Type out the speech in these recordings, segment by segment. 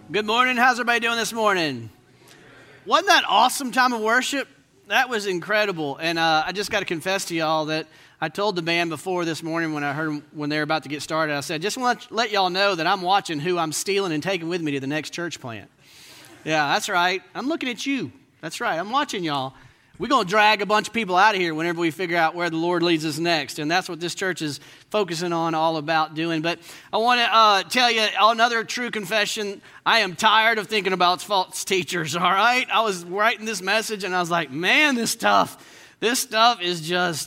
Good morning. How's everybody doing this morning? Wasn't that awesome time of worship? That was incredible. And I just got to confess to y'all that I told the band before this morning when I heard them, when they were about to get started, I said, just want to let y'all know that I'm watching who I'm stealing and taking with me to the next church plant. Yeah, that's right. I'm looking at you. That's right. I'm watching y'all. We're going to drag a bunch of people out of here whenever we figure out where the Lord leads us next. And that's what this church is focusing on, all about doing. But I want to tell you another true confession. I am tired of thinking about false teachers, all right? I was writing this message and I was like, man, this stuff is just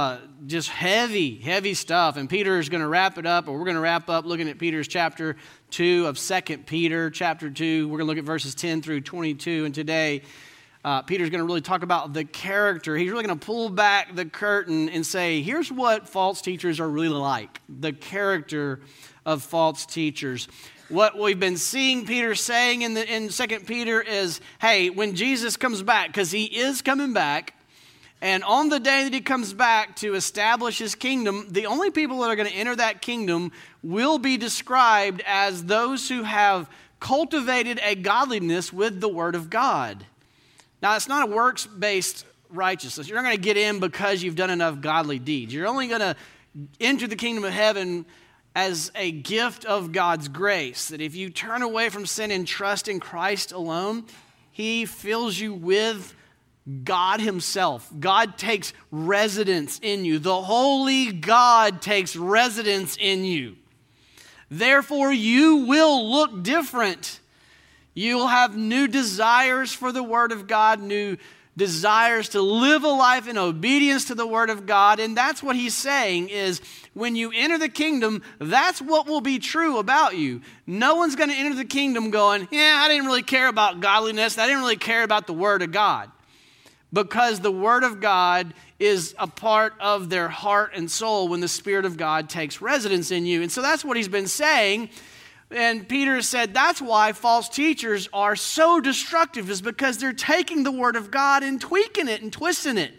heavy stuff. And Peter is going to wrap it up, or we're going to wrap up looking at Peter's chapter 2 of 2 Peter, chapter 2. We're going to look at verses 10 through 22. And today, Peter's going to really talk about the character. He's really going to pull back the curtain and say, here's what false teachers are really like, the character of false teachers. What we've been seeing Peter saying in 2 Peter is, hey, when Jesus comes back, because he is coming back, and on the day that he comes back to establish his kingdom, the only people that are going to enter that kingdom will be described as those who have cultivated a godliness with the word of God. Now, it's not a works-based righteousness. You're not going to get in because you've done enough godly deeds. You're only going to enter the kingdom of heaven as a gift of God's grace, that if you turn away from sin and trust in Christ alone, he fills you with God himself. God takes residence in you. The holy God takes residence in you. Therefore, you will look different. You'll have new desires for the Word of God, new desires to live a life in obedience to the Word of God. And that's what he's saying is when you enter the kingdom, that's what will be true about you. No one's going to enter the kingdom going, yeah, I didn't really care about godliness. I didn't really care about the Word of God. Because the Word of God is a part of their heart and soul when the Spirit of God takes residence in you. And so that's what he's been saying. And Peter said that's why false teachers are so destructive, is because they're taking the Word of God and tweaking it and twisting it.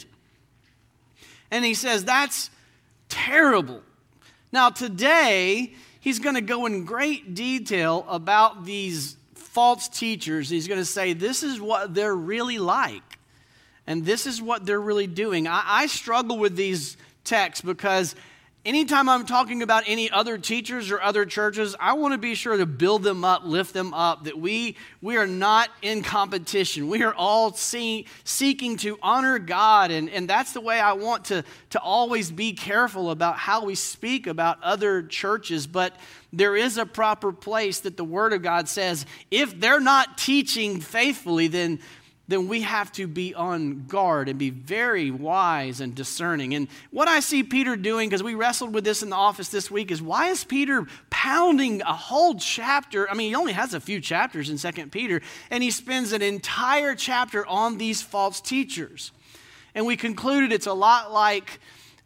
And he says that's terrible. Now today, he's going to go in great detail about these false teachers. He's going to say this is what they're really like. And this is what they're really doing. I struggle with these texts because anytime I'm talking about any other teachers or other churches, I want to be sure to build them up, lift them up, that we are not in competition. We are all seeking to honor God, and that's the way I want to always be careful about how we speak about other churches. But there is a proper place that the Word of God says, if they're not teaching faithfully, then we have to be on guard and be very wise and discerning. And what I see Peter doing, because we wrestled with this in the office this week, is why is Peter pounding a whole chapter? I mean, he only has a few chapters in 2 Peter, and he spends an entire chapter on these false teachers. And we concluded it's a lot like,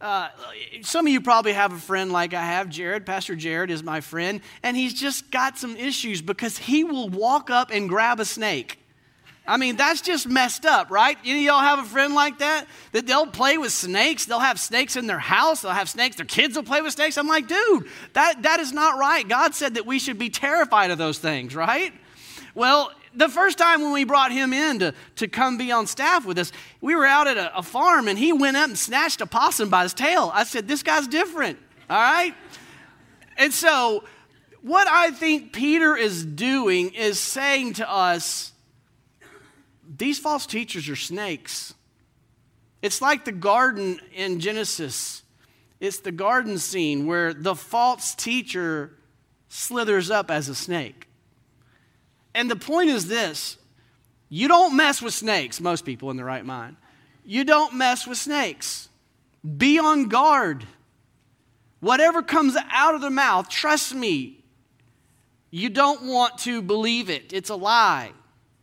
some of you probably have a friend like I have, Jared. Pastor Jared is my friend, and he's just got some issues because he will walk up and grab a snake. I mean, that's just messed up, right? Any of y'all have a friend like that? That they'll play with snakes. They'll have snakes in their house. They'll have snakes. Their kids will play with snakes. I'm like, dude, that is not right. God said that we should be terrified of those things, right? Well, the first time when we brought him in to come be on staff with us, we were out at a farm, and he went up and snatched a possum by his tail. I said, this guy's different, all right? And so what I think Peter is doing is saying to us, these false teachers are snakes. It's like the garden in Genesis. It's the garden scene where the false teacher slithers up as a snake. And the point is this: you don't mess with snakes, most people in their right mind. You don't mess with snakes. Be on guard. Whatever comes out of their mouth, trust me, you don't want to believe it. It's a lie.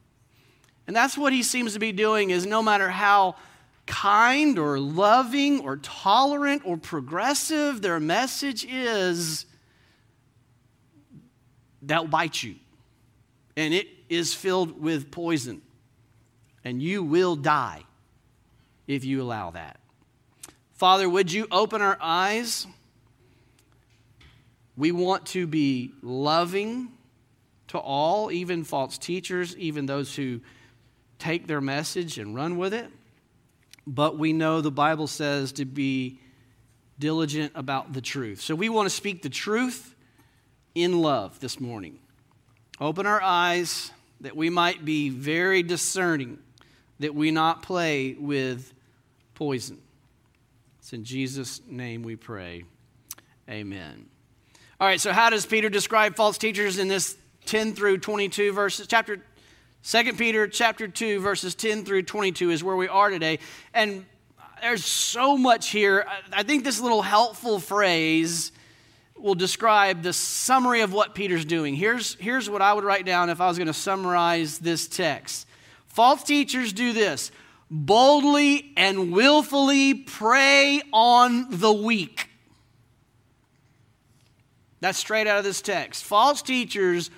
And that's what he seems to be doing, is no matter how kind or loving or tolerant or progressive their message is, they'll bite you. And it is filled with poison. And you will die if you allow that. Father, would you open our eyes? We want to be loving to all, even false teachers, even those who take their message and run with it. But we know the Bible says to be diligent about the truth. So we want to speak the truth in love this morning. Open our eyes that we might be very discerning, that we not play with poison. It's in Jesus' name we pray. Amen. All right, so how does Peter describe false teachers in this 10 through 22 verses? 2 Peter chapter 2, verses 10 through 22 is where we are today. And there's so much here. I think this little helpful phrase will describe the summary of what Peter's doing. Here's what I would write down if I was going to summarize this text. False teachers do this: boldly and willfully prey on the weak. That's straight out of this text. False teachers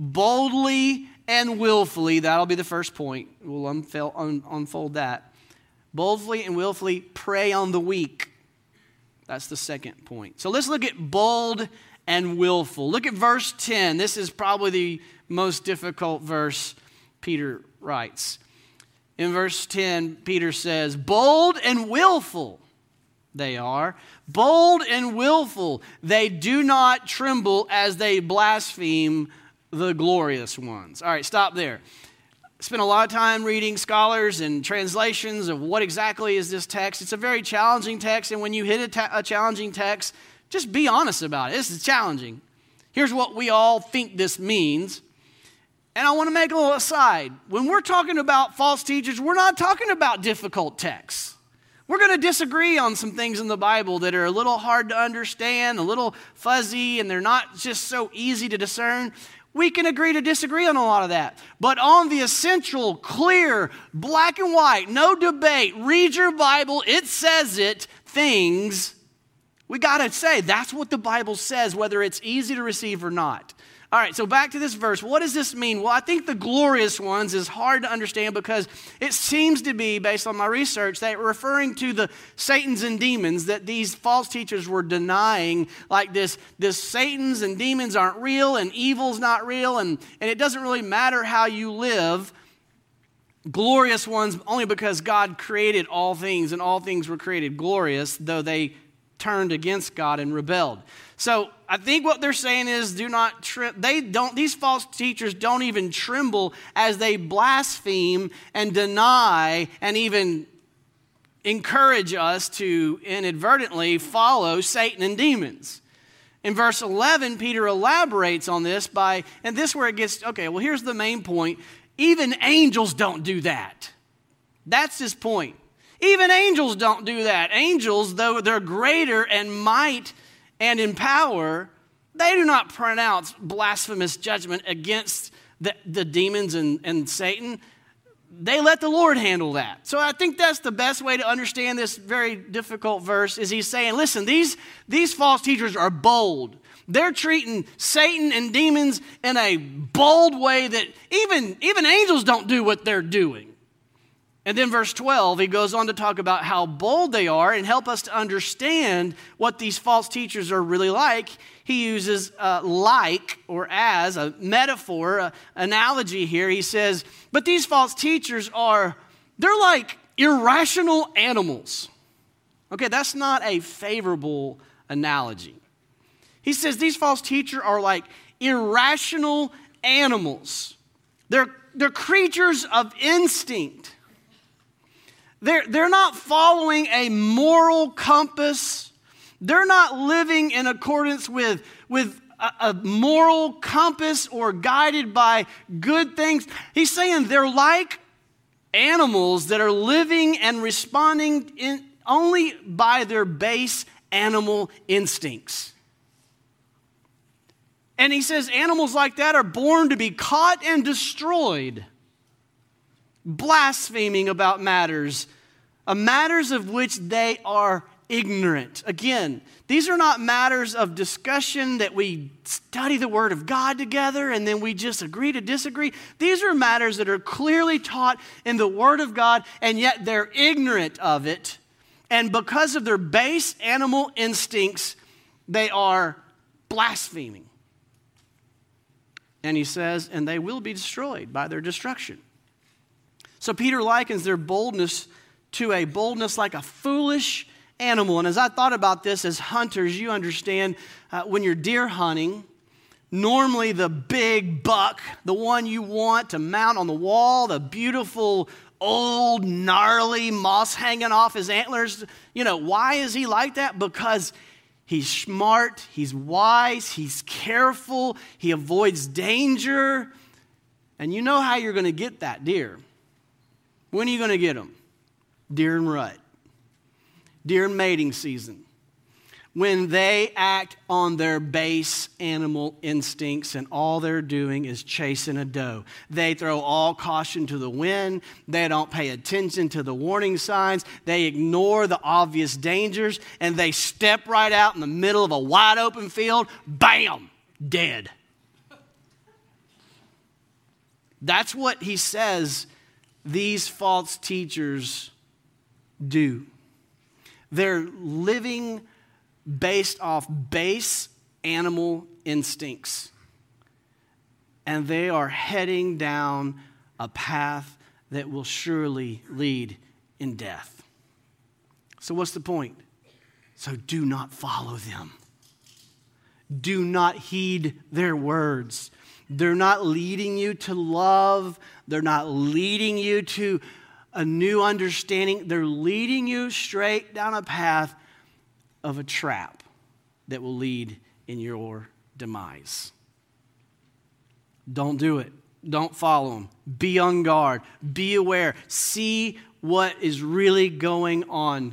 boldly and willfully, that'll be the first point. We'll unfold that. Boldly and willfully prey on the weak. That's the second point. So let's look at bold and willful. Look at verse 10. This is probably the most difficult verse Peter writes. In verse 10, Peter says, bold and willful they are. Bold and willful. They do not tremble as they blaspheme the glorious ones. All right, stop there. Spent a lot of time reading scholars and translations of what exactly is this text. It's a very challenging text, and when you hit a challenging text, just be honest about it. This is challenging. Here's what we all think this means. And I want to make a little aside. When we're talking about false teachers, we're not talking about difficult texts. We're going to disagree on some things in the Bible that are a little hard to understand, a little fuzzy, and they're not just so easy to discern. We can agree to disagree on a lot of that. But on the essential, clear, black and white, no debate, read your Bible, it says it, things, we got to say that's what the Bible says, whether it's easy to receive or not. All right, so back to this verse. What does this mean? Well, I think the glorious ones is hard to understand because it seems to be, based on my research, that referring to the Satans and demons that these false teachers were denying, like this Satans and demons aren't real and evil's not real and it doesn't really matter how you live. Glorious ones only because God created all things and all things were created glorious, though they turned against God and rebelled. So I think what they're saying is these false teachers don't even tremble as they blaspheme and deny and even encourage us to inadvertently follow Satan and demons. In verse 11, Peter elaborates on this and this is where it gets, okay, well, here's the main point. Even angels don't do that. That's his point. Even angels don't do that. Angels, though they're greater in might and in power, they do not pronounce blasphemous judgment against the demons and Satan. They let the Lord handle that. So I think that's the best way to understand this very difficult verse is he's saying, listen, these false teachers are bold. They're treating Satan and demons in a bold way that even angels don't do what they're doing. And then verse 12, he goes on to talk about how bold they are and help us to understand what these false teachers are really like. He uses like or as a metaphor, an analogy here. He says, but these false teachers they're like irrational animals. Okay, that's not a favorable analogy. He says these false teachers are like irrational animals. They're creatures of instinct. They're not following a moral compass. They're not living in accordance with a moral compass or guided by good things. He's saying they're like animals that are living and responding only by their base animal instincts. And he says animals like that are born to be caught and destroyed, blaspheming about matters of which they are ignorant. Again, these are not matters of discussion that we study the Word of God together and then we just agree to disagree. These are matters that are clearly taught in the Word of God, and yet they're ignorant of it. And because of their base animal instincts, they are blaspheming. And he says, and they will be destroyed by their destruction. So Peter likens their boldness to a boldness like a foolish animal. And as I thought about this as hunters, you understand when you're deer hunting, normally the big buck, the one you want to mount on the wall, the beautiful, old, gnarly moss hanging off his antlers. You know, why is he like that? Because he's smart, he's wise, he's careful, he avoids danger. And you know how you're going to get that deer. When are you going to get them? Deer and rut. Deer in mating season. When they act on their base animal instincts and all they're doing is chasing a doe. They throw all caution to the wind. They don't pay attention to the warning signs. They ignore the obvious dangers, and they step right out in the middle of a wide open field. Bam! Dead. That's what he says these false teachers do. They're living based off base animal instincts. And they are heading down a path that will surely lead in death. So what's the point? So do not follow them. Do not heed their words. They're not leading you to love. They're not leading you to a new understanding. They're leading you straight down a path of a trap that will lead in your demise. Don't do it. Don't follow them. Be on guard. Be aware. See what is really going on.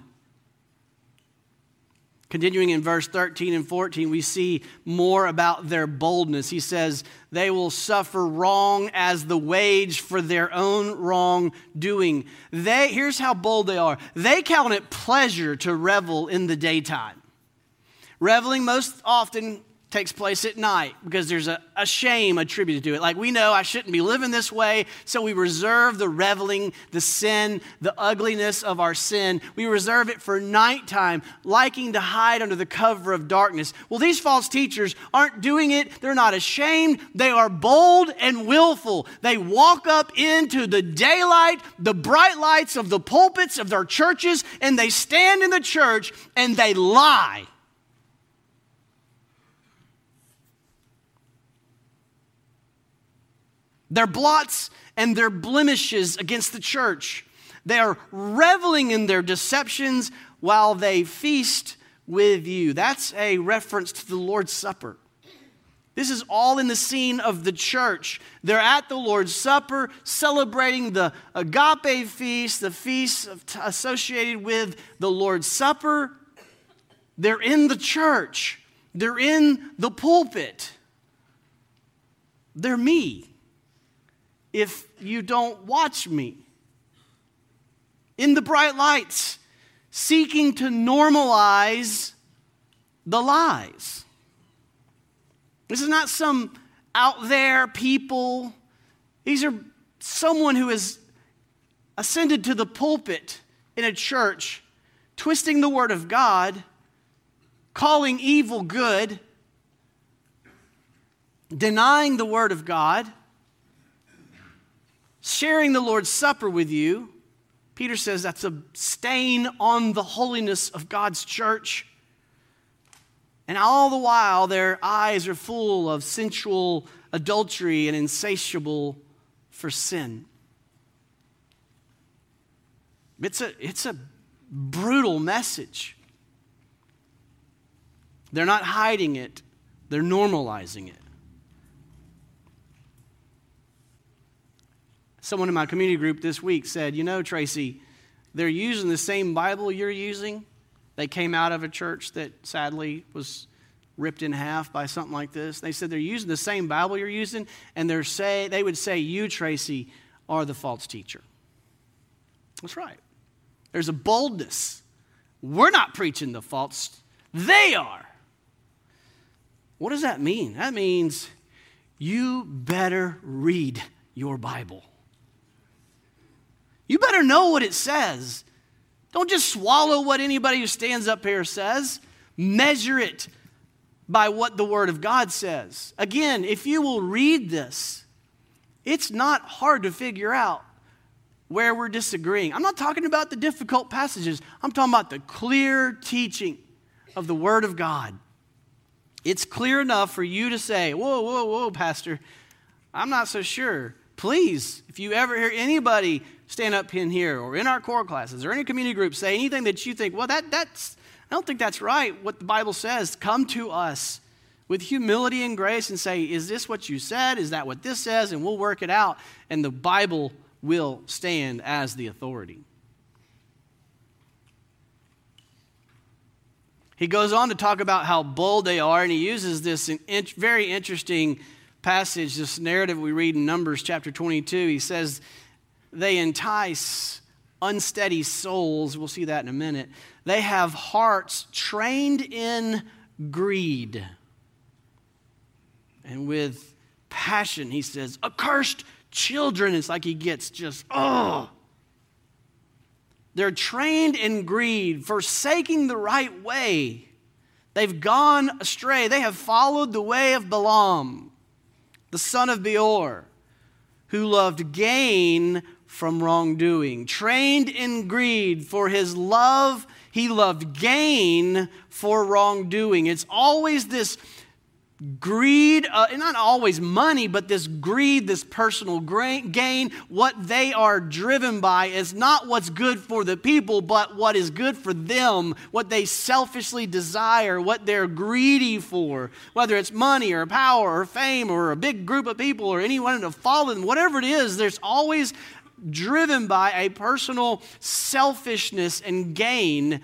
Continuing in verse 13 and 14, we see more about their boldness. He says, they will suffer wrong as the wage for their own wrongdoing. Here's how bold they are. They count it pleasure to revel in the daytime. Reveling most often takes place at night because there's a shame attributed to it. Like, we know I shouldn't be living this way, so we reserve the reveling, the sin, the ugliness of our sin. We reserve it for nighttime, liking to hide under the cover of darkness. Well, these false teachers aren't doing it. They're not ashamed. They are bold and willful. They walk up into the daylight, the bright lights of the pulpits of their churches, and they stand in the church and they lie. Their blots and their blemishes against the church. They are reveling in their deceptions while they feast with you. That's a reference to the Lord's Supper. This is all in the scene of the church. They're at the Lord's Supper, celebrating the agape feast, the feast associated with the Lord's Supper. They're in the church. They're in the pulpit. They're me. If you don't watch me. In the bright lights, seeking to normalize the lies. This is not some out there people. These are someone who has ascended to the pulpit in a church, twisting the word of God, calling evil good, denying the word of God, sharing the Lord's Supper with you. Peter says that's a stain on the holiness of God's church. And all the while, their eyes are full of sensual adultery and insatiable for sin. It's a brutal message. They're not hiding it. They're normalizing it. Someone in my community group this week said, you know, Tracy, they're using the same Bible you're using. They came out of a church that sadly was ripped in half by something like this. They said they're using the same Bible you're using, and they would say, you, Tracy, are the false teacher. That's right. There's a boldness. We're not preaching the false. They are. What does that mean? That means you better read your Bible. You better know what it says. Don't just swallow what anybody who stands up here says. Measure it by what the Word of God says. Again, if you will read this, it's not hard to figure out where we're disagreeing. I'm not talking about the difficult passages. I'm talking about the clear teaching of the Word of God. It's clear enough for you to say, whoa, Pastor, I'm not so sure. Please, if you ever hear anybody stand up in here or in our core classes or any community group say anything that you think, well, that's I don't think that's right, what the Bible says, come to us with humility and grace and say, is this what you said? Is that what this says? And we'll work it out. And the Bible will stand as the authority. He goes on to talk about how bold they are, and he uses this very interesting passage, this narrative we read in Numbers chapter 22. He says, they entice unsteady souls. We'll see that in a minute. They have hearts trained in greed. And with passion, he says, accursed children. It's like he gets just, They're trained in greed, forsaking the right way. They've gone astray. They have followed the way of Balaam, the son of Beor, who loved gain from wrongdoing. Trained in greed for his love, he loved gain for wrongdoing. It's always this greed, not always money, but this greed, this personal gain. What they are driven by is not what's good for the people, but what is good for them, what they selfishly desire, what they're greedy for, whether it's money or power or fame or a big group of people or anyone to follow them, whatever it is, there's always driven by a personal selfishness and gain.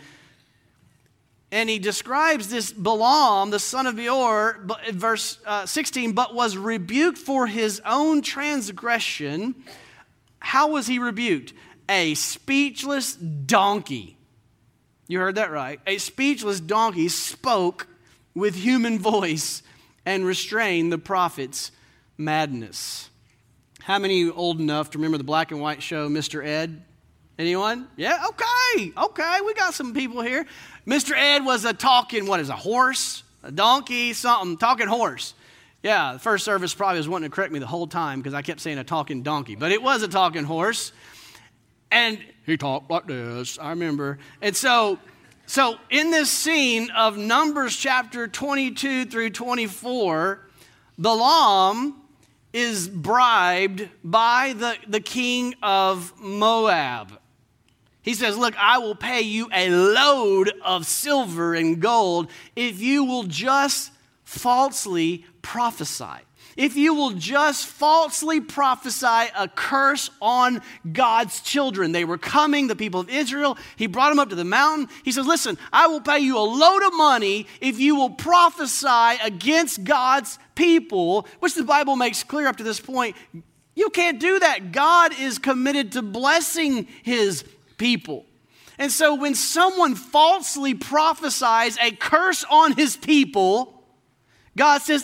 And he describes this Balaam, the son of Beor, verse 16, but was rebuked for his own transgression. How was he rebuked? A speechless donkey. You heard that right. A speechless donkey spoke with human voice and restrained the prophet's madness. How many old enough to remember the black and white show, Mr. Ed? Anyone? Yeah, okay, we got some people here. Mr. Ed was a talking, a horse? A donkey, something, talking horse. Yeah, the first service probably was wanting to correct me the whole time because I kept saying a talking donkey, but it was a talking horse. And he talked like this, I remember. And so in this scene of Numbers chapter 22 through 24, Balaam is bribed by the king of Moab. He says, look, I will pay you a load of silver and gold if you will just falsely prophesy. If you will just falsely prophesy a curse on God's children. They were coming, the people of Israel. He brought them up to the mountain. He says, listen, I will pay you a load of money if you will prophesy against God's people, which the Bible makes clear up to this point. You can't do that. God is committed to blessing his people. And so when someone falsely prophesies a curse on his people, God says,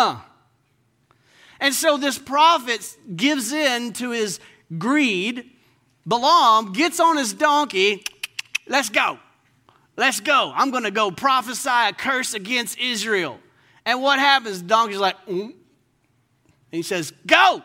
And so this prophet gives in to his greed. Balaam gets on his donkey. Let's go. I'm going to go prophesy a curse against Israel. And what happens? The donkey's like, And he says, go.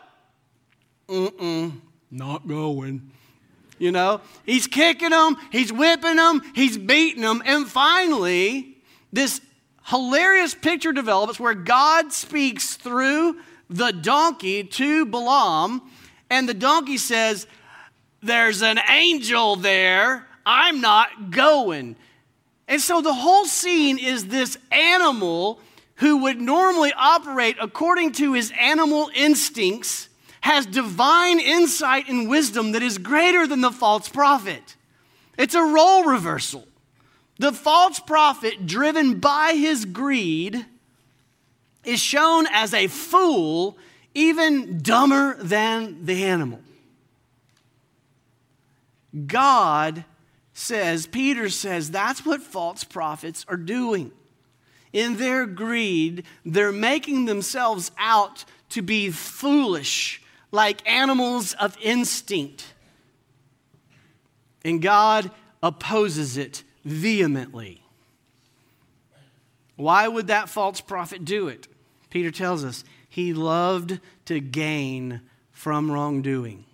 Not going. You know, he's kicking them, he's whipping them, he's beating them. And finally, this hilarious picture develops where God speaks through the donkey to Balaam. And the donkey says, there's an angel there. I'm not going. And so the whole scene is this animal who would normally operate according to his animal instincts has divine insight and wisdom that is greater than the false prophet. It's a role reversal. The false prophet, driven by his greed, is shown as a fool, even dumber than the animal. God says, Peter says, that's what false prophets are doing. In their greed, they're making themselves out to be foolish, like animals of instinct. And God opposes it vehemently. Why would that false prophet do it? Peter tells us he loved to gain from wrongdoing.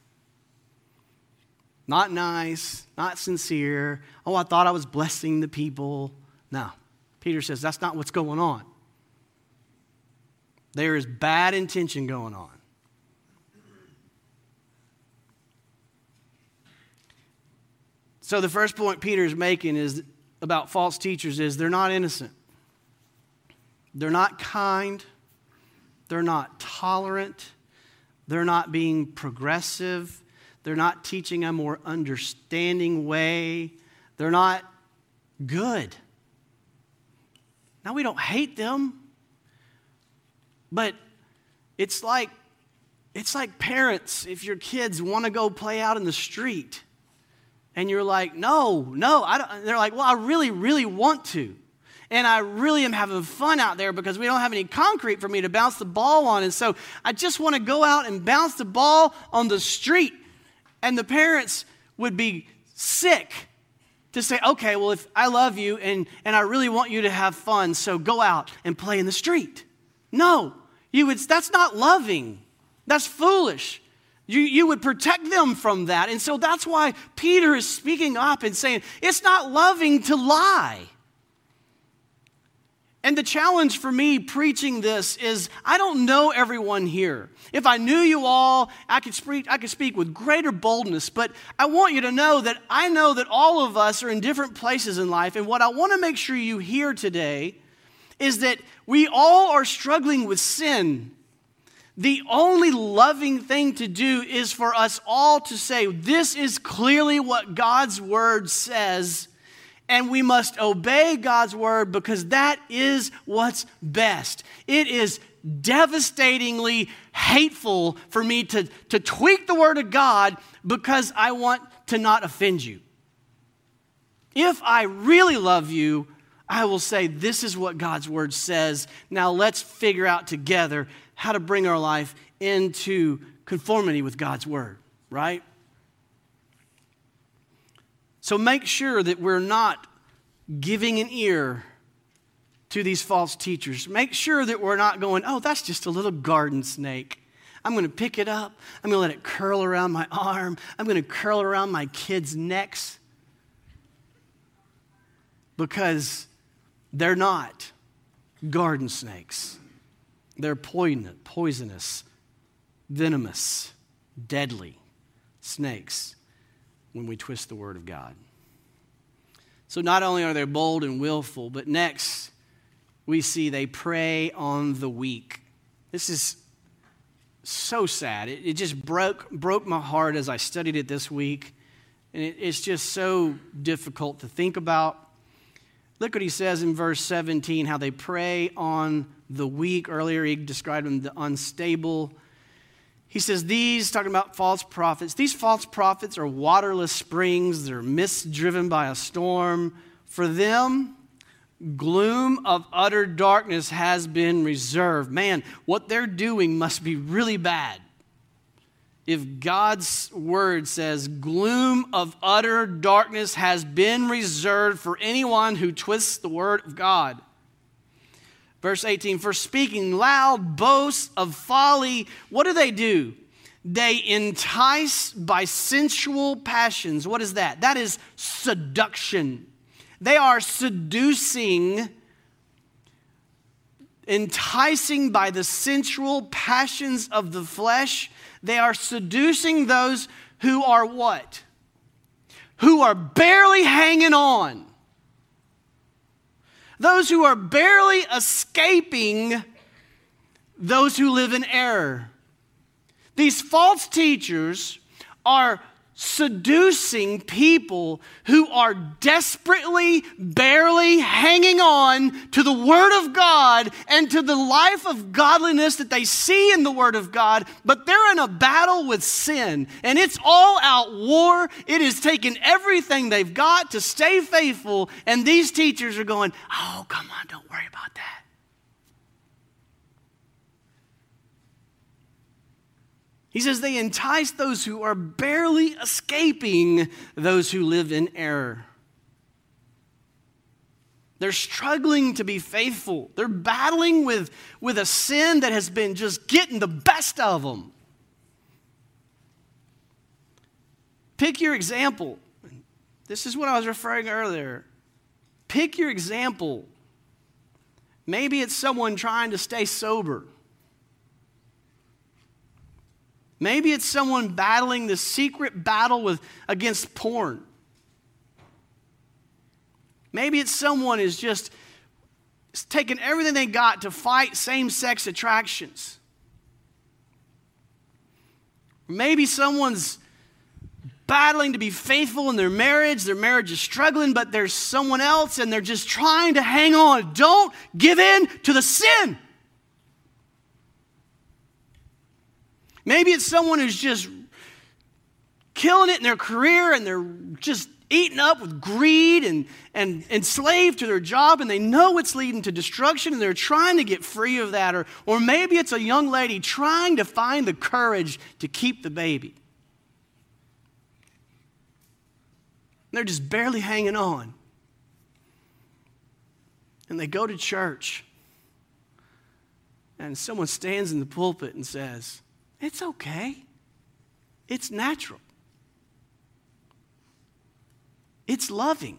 Not nice, not sincere. Oh, I thought I was blessing the people. No, Peter says that's not what's going on. There is bad intention going on. So the first point Peter's making is about false teachers is they're not innocent. They're not kind. They're not tolerant. They're not being progressive. They're not teaching a more understanding way. They're not good. Now, we don't hate them, but it's like parents, if your kids want to go play out in the street, and you're like, no, I don't. And they're like, well, I really, really want to. And I really am having fun out there because we don't have any concrete for me to bounce the ball on. And so I just want to go out and bounce the ball on the street. And the parents would be sick to say, okay, well, if I love you and I really want you to have fun, so go out and play in the street. No, that's not loving. That's foolish. You would protect them from that. And so that's why Peter is speaking up and saying, it's not loving to lie. And the challenge for me preaching this is I don't know everyone here. If I knew you all, I could speak with greater boldness. But I want you to know that I know that all of us are in different places in life. And what I want to make sure you hear today is that we all are struggling with sin. The only loving thing to do is for us all to say, this is clearly what God's word says. And we must obey God's word because that is what's best. It is devastatingly hateful for me to tweak the word of God because I want to not offend you. If I really love you, I will say, this is what God's word says. Now let's figure out together how to bring our life into conformity with God's word, right? So make sure that we're not giving an ear to these false teachers. Make sure that we're not going, oh, that's just a little garden snake. I'm going to pick it up. I'm going to let it curl around my arm. I'm going to curl around my kids' necks. Because they're not garden snakes. They're poisonous, venomous, deadly snakes when we twist the word of God. So not only are they bold and willful, but next we see they prey on the weak. This is so sad. It just broke my heart as I studied it this week. And it's just so difficult to think about. Look what he says in verse 17, how they prey on the weak. Earlier he described them the unstable. He says these, talking about false prophets, these false prophets are waterless springs. They're mists driven by a storm. For them, gloom of utter darkness has been reserved. Man, what they're doing must be really bad. If God's word says gloom of utter darkness has been reserved for anyone who twists the word of God. Verse 18, for speaking loud boasts of folly, what do? They entice by sensual passions. What is that? That is seduction. They are seducing, enticing by the sensual passions of the flesh. They are seducing those who are what? Who are barely hanging on. Those who are barely escaping those who live in error. These false teachers are seducing people who are desperately, barely hanging on to the Word of God and to the life of godliness that they see in the Word of God, but they're in a battle with sin, and it's all out war. It has taken everything they've got to stay faithful, and these teachers are going, oh, come on, don't worry about that. He says they entice those who are barely escaping those who live in error. They're struggling to be faithful. They're battling with a sin that has been just getting the best of them. Pick your example. This is what I was referring earlier. Pick your example. Maybe it's someone trying to stay sober. Maybe it's someone battling the secret battle against porn. Maybe it's someone who's just taking everything they got to fight same-sex attractions. Maybe someone's battling to be faithful in their marriage is struggling, but there's someone else and they're just trying to hang on. Don't give in to the sin. Maybe it's someone who's just killing it in their career and they're just eaten up with greed and enslaved to their job, and they know it's leading to destruction and they're trying to get free of that. Or maybe it's a young lady trying to find the courage to keep the baby. They're just barely hanging on. And they go to church, and someone stands in the pulpit and says, "It's okay. It's natural. It's loving.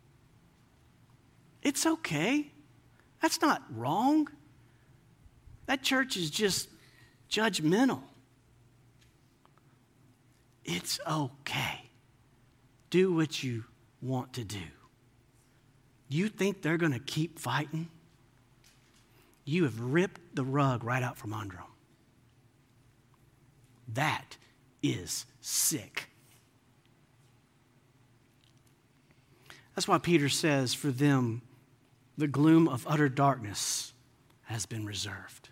It's okay. That's not wrong. That church is just judgmental. It's okay. Do what you want to do." You think they're going to keep fighting? You have ripped the rug right out from under them. That is sick. That's why Peter says, for them, the gloom of utter darkness has been reserved.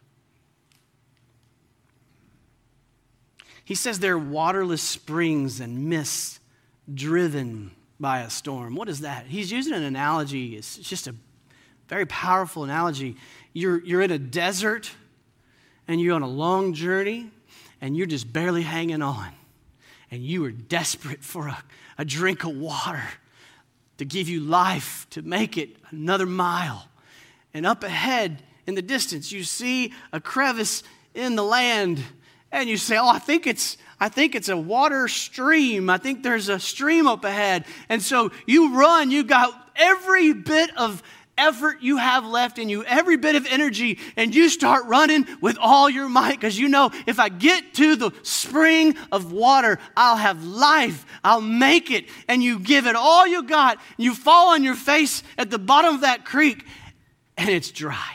He says they're waterless springs and mists driven by a storm. What is that? He's using an analogy. It's just a very powerful analogy. You're in a desert and you're on a long journey and you're just barely hanging on. And you are desperate for a drink of water to give you life, to make it another mile. And up ahead in the distance, you see a crevice in the land and you say, "Oh, I think it's a water stream. I think there's a stream up ahead." And so you run, you got every bit of effort you have left in you, every bit of energy, and you start running with all your might because you know, if I get to the spring of water, I'll have life. I'll make it. And you give it all you got. You fall on your face at the bottom of that creek, and it's dry.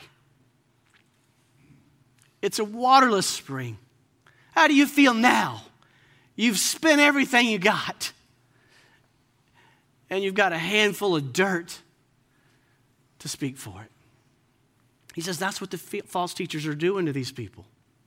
It's a waterless spring. How do you feel now? You've spent everything you got. And you've got a handful of dirt to speak for it. He says that's what the false teachers are doing to these people.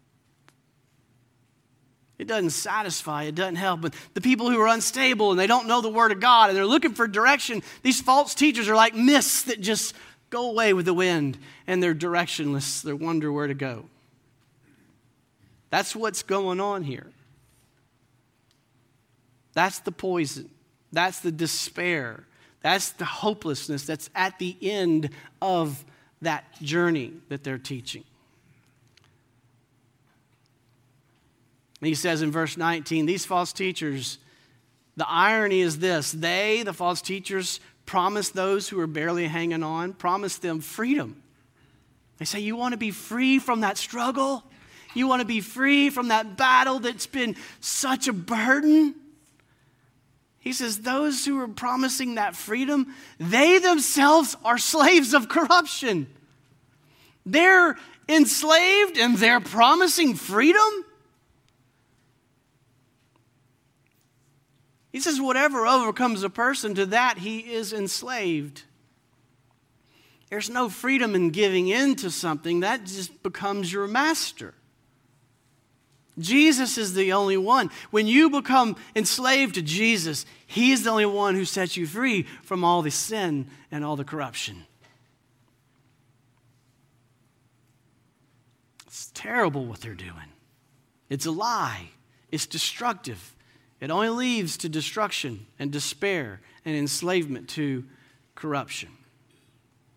It doesn't satisfy, it doesn't help. But the people who are unstable and they don't know the Word of God and they're looking for direction, these false teachers are like mists that just go away with the wind and they're directionless. They wonder where to go. That's what's going on here. That's the poison. That's the despair. That's the hopelessness that's at the end of that journey that they're teaching. And he says in verse 19, these false teachers, the irony is this: they, the false teachers, promise those who are barely hanging on, promise them freedom. They say, you want to be free from that struggle? You want to be free from that battle that's been such a burden? He says those who are promising that freedom, they themselves are slaves of corruption. They're enslaved and they're promising freedom? He says whatever overcomes a person, to that he is enslaved. There's no freedom in giving in to something. That just becomes your master. Jesus is the only one. When you become enslaved to Jesus, he is the only one who sets you free from all the sin and all the corruption. It's terrible what they're doing. It's a lie. It's destructive. It only leads to destruction and despair and enslavement to corruption.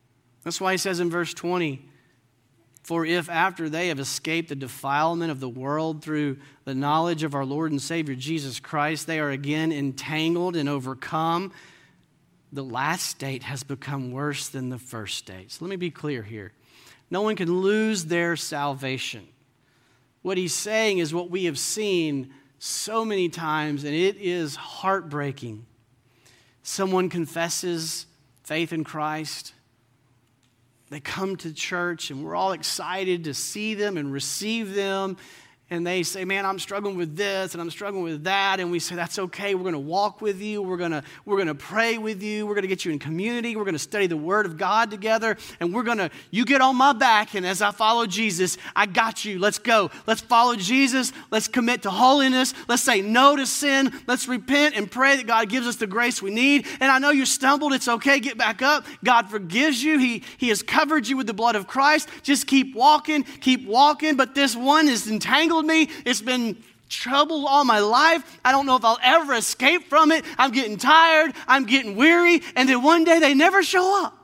That's why he says in verse 20, for if after they have escaped the defilement of the world through the knowledge of our Lord and Savior Jesus Christ, they are again entangled and overcome, the last state has become worse than the first state. So let me be clear here. No one can lose their salvation. What he's saying is what we have seen so many times, and it is heartbreaking. Someone confesses faith in Christ. They come to church, and we're all excited to see them and receive them. And they say, man, I'm struggling with this and I'm struggling with that. And we say, that's okay. We're going to walk with you. We're going to pray with you. We're going to get you in community. We're going to study the Word of God together. And you get on my back. And as I follow Jesus, I got you. Let's go. Let's follow Jesus. Let's commit to holiness. Let's say no to sin. Let's repent and pray that God gives us the grace we need. And I know you stumbled. It's okay. Get back up. God forgives you. He has covered you with the blood of Christ. Just keep walking. But this one is entangled me. It's been trouble all my life. I don't know if I'll ever escape from it. I'm getting tired. I'm getting weary. And then one day they never show up.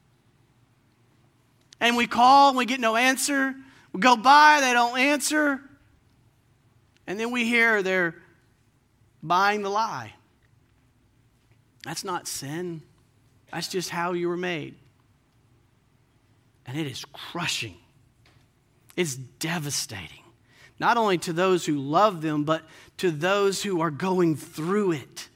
And we call and we get no answer. We go by, they don't answer. And then we hear they're buying the lie. That's not sin. That's just how you were made. And it is crushing. It's devastating. Not only to those who love them, but to those who are going through it.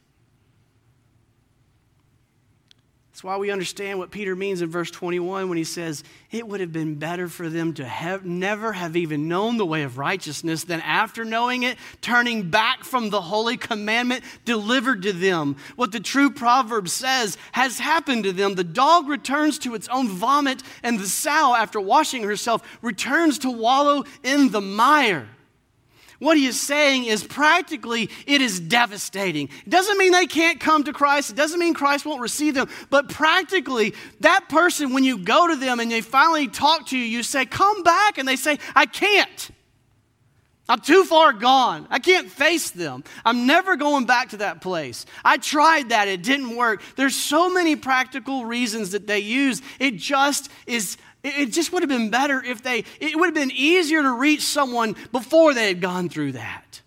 That's why we understand what Peter means in verse 21 when he says, it would have been better for them to never have even known the way of righteousness than after knowing it, turning back from the holy commandment delivered to them. What the true proverb says has happened to them. The dog returns to its own vomit, and the sow, after washing herself, returns to wallow in the mire. What he is saying is practically it is devastating. It doesn't mean they can't come to Christ. It doesn't mean Christ won't receive them. But practically, that person, when you go to them and they finally talk to you, you say, come back. And they say, I can't. I'm too far gone. I can't face them. I'm never going back to that place. I tried that. It didn't work. There's so many practical reasons that they use. It just would have been better if it would have been easier to reach someone before they had gone through that.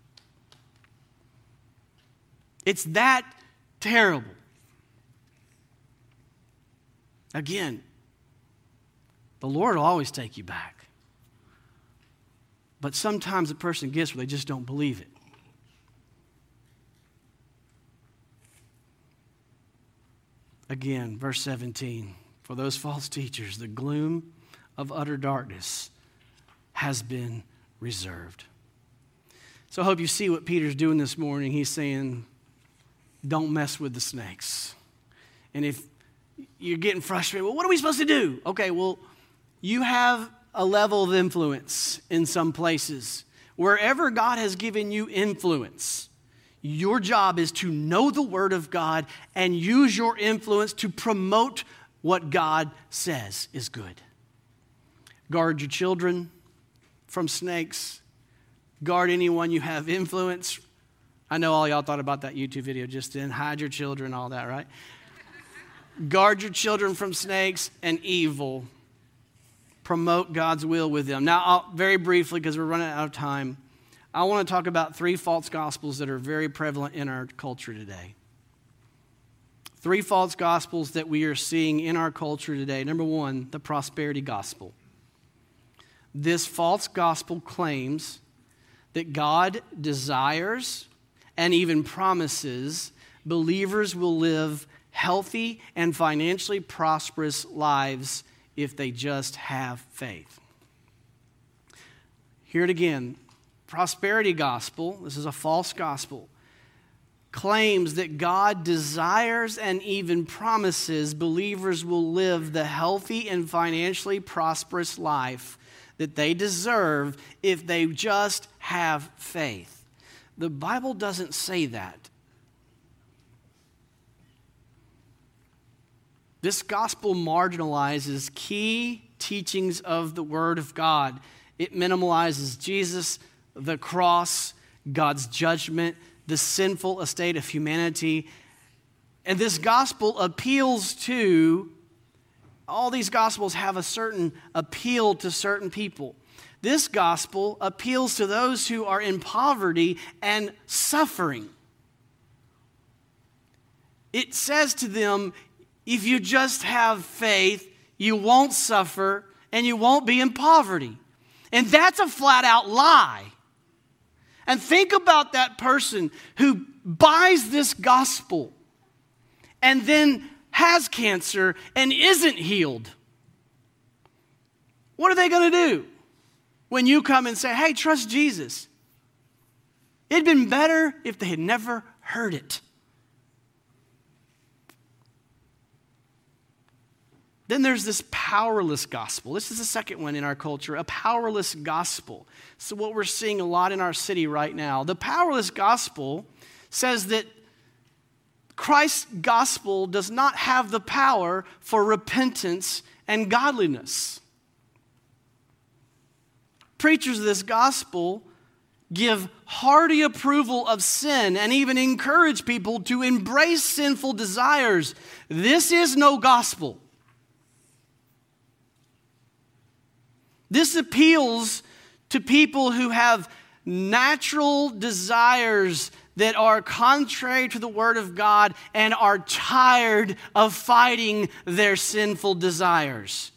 It's that terrible. Again, the Lord will always take you back. But sometimes a person gets where they just don't believe it. Again, verse 17. For those false teachers, the gloom of utter darkness has been reserved. So I hope you see what Peter's doing this morning. He's saying, don't mess with the snakes. And if you're getting frustrated, well, what are we supposed to do? Okay, well, you have a level of influence in some places. Wherever God has given you influence, your job is to know the Word of God and use your influence to promote what God says is good. Guard your children from snakes. Guard anyone you have influence. I know all y'all thought about that YouTube video just then. Hide your children, all that, right? Guard your children from snakes and evil. Promote God's will with them. Now, very briefly, because we're running out of time, I want to talk about 3 false gospels that are very prevalent in our culture today. 3 false gospels that we are seeing in our culture today. Number 1, the prosperity gospel. This false gospel claims that God desires and even promises believers will live healthy and financially prosperous lives if they just have faith. Hear it again. Prosperity gospel, this is a false gospel, claims that God desires and even promises believers will live the healthy and financially prosperous life that they deserve if they just have faith. The Bible doesn't say that. This gospel marginalizes key teachings of the Word of God. It minimalizes Jesus, the cross, God's judgment, the sinful estate of humanity. And this gospel appeals to all these gospels have a certain appeal to certain people. This gospel appeals to those who are in poverty and suffering. It says to them, if you just have faith, you won't suffer and you won't be in poverty. And that's a flat out lie. And think about that person who buys this gospel and then has cancer and isn't healed. What are they going to do when you come and say, hey, trust Jesus? It'd been better if they had never heard it. Then there's this powerless gospel. This is the second one in our culture, a powerless gospel. So what we're seeing a lot in our city right now. The powerless gospel says that Christ's gospel does not have the power for repentance and godliness. Preachers of this gospel give hearty approval of sin and even encourage people to embrace sinful desires. This is no gospel. This appeals to people who have natural desires that are contrary to the Word of God and are tired of fighting their sinful desires.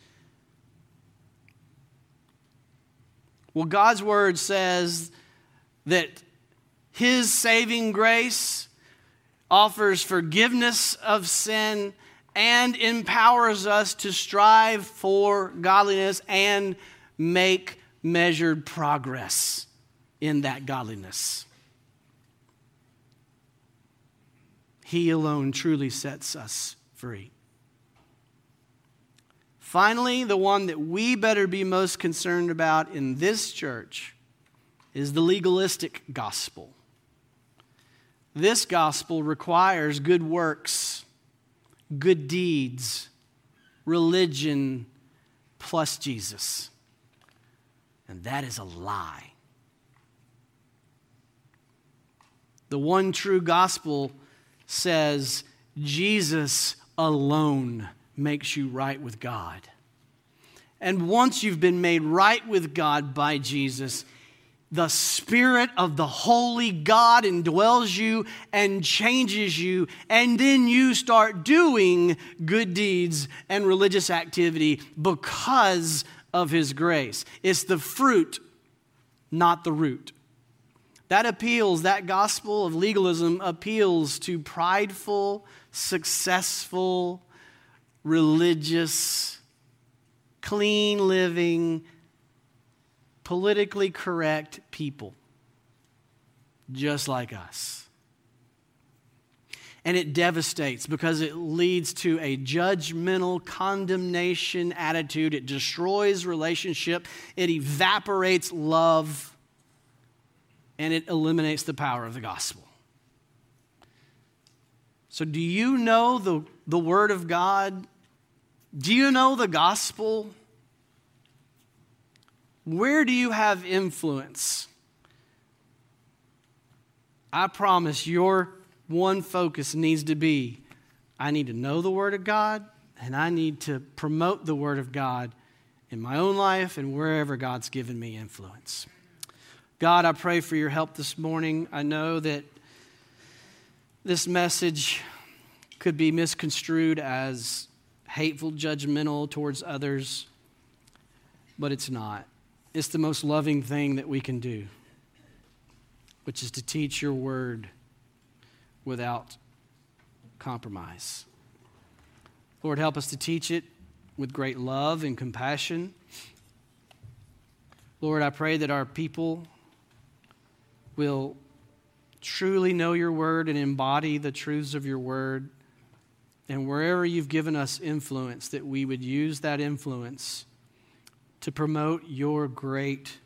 Well, God's Word says that His saving grace offers forgiveness of sin and empowers us to strive for godliness and make measured progress in that godliness. He alone truly sets us free. Finally, the one that we better be most concerned about in this church is the legalistic gospel. This gospel requires good works, good deeds, religion plus Jesus. And that is a lie. The one true gospel says Jesus alone makes you right with God. And once you've been made right with God by Jesus, the Spirit of the Holy God indwells you and changes you, and then you start doing good deeds and religious activity because of His grace. It's the fruit, not the root. That gospel of legalism appeals to prideful, successful, religious, clean living, politically correct people, just like us. And it devastates because it leads to a judgmental condemnation attitude. It destroys relationship. It evaporates love. And it eliminates the power of the gospel. So do you know the Word of God? Do you know the gospel? Where do you have influence? I promise your one focus needs to be, I need to know the Word of God, and I need to promote the Word of God in my own life and wherever God's given me influence. God, I pray for your help this morning. I know that this message could be misconstrued as hateful, judgmental towards others, but it's not. It's the most loving thing that we can do, which is to teach your word without compromise. Lord, help us to teach it with great love and compassion. Lord, I pray that our people will truly know your word and embody the truths of your word. And wherever you've given us influence, that we would use that influence to promote your great